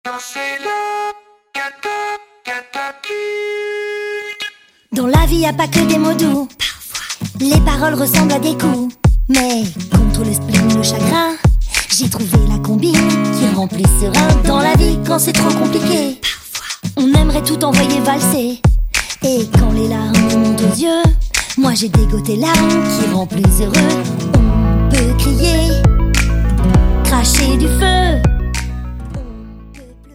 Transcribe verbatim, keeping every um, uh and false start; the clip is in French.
Dans la vie y a pas que des mots doux. Les paroles ressemblent à des coups. Mais contre le spleen, le chagrin, j'ai trouvé la combine qui remplit serein. Dans la vie quand c'est trop compliqué, on aimerait tout envoyer valser. Et quand les larmes montent aux yeux, moi j'ai dégoté larmes qui rend plus heureux. On peut crier, cracher du feu,